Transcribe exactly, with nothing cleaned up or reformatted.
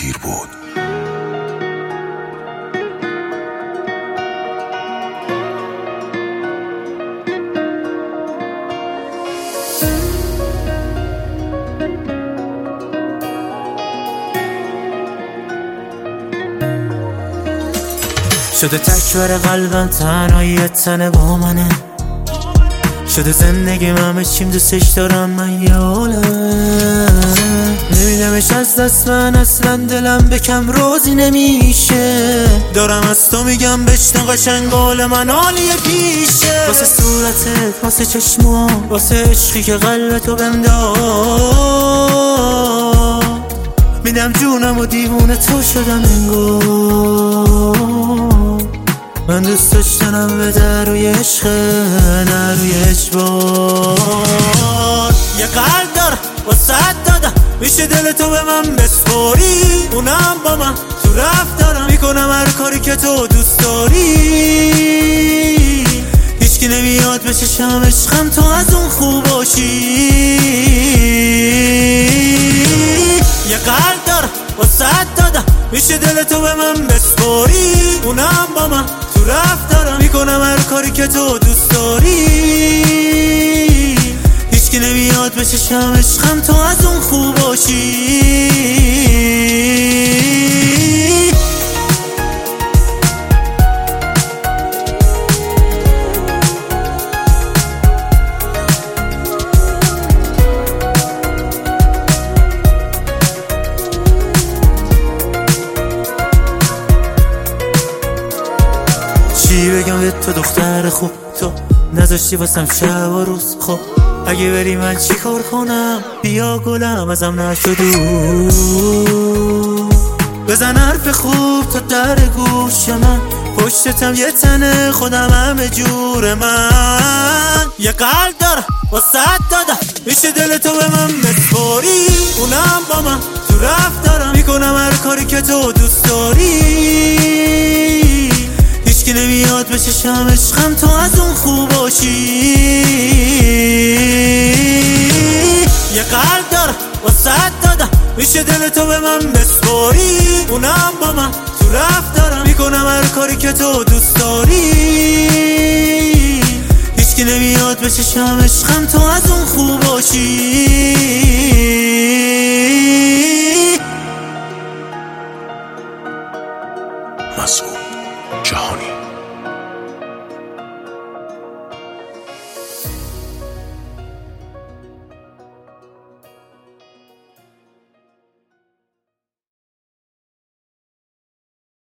دیر بود. شده تکبر قلبم تنهایی تنه با منه، شده زندگی همه چیم دوستش دارم من یه عالم، نمیدمش از دست من اصلا دلم به کم روزی نمیشه، دارم از تو میگم بشنو قشنگ قول من عالیه پیشه، واسه صورتت واسه چشمام واسه عشقی که قلبتو بهم داد، میدم جونم و دیوونه تو شدم انگار، من دوست داشتنم به در روی عشق نه روی اجبار، یه قلب دارم واسه دادم میشه دل تو به من بسپاری، اونم با من تو رفتارم میکنم هر کاری که تو دوست داری، هیچکی نمیاد به چشم عشقم تو از اون خوب باشی، یه قلب دارم واسه دادم میشه دل تو به من بسپاری، اونم با من تو رفتارم میکنم هر کاری که تو دوست داری، هیچکی نمیاد به چشم عشقم تو از اون خوب باشی. چی بگم به تو دختر خوب، تو نذاشتی واسم شب و روز، خب اگه بری من چی کار کنم، بیا گلم ازم نشدو، بزن حرف خوب تا در گوش من، پشتتم یه تنه خودم همه جور من، یه قلب دارم واسه دادم میشه دل تو به من بسپاری، اونم با من تو رفتارم میکنم هر کاری که تو دوست داری، هیچکی نمیاد به چشم عشقم تو از اون خوب باشی، یه قلب دارم واسه دادم میشه دل تو به من بسپاری، اونم با من تو رفتارم میکنم هر کاری که تو دوست داری، هیچکی نمیاد به چشم عشقم تو از اون خوب باشی.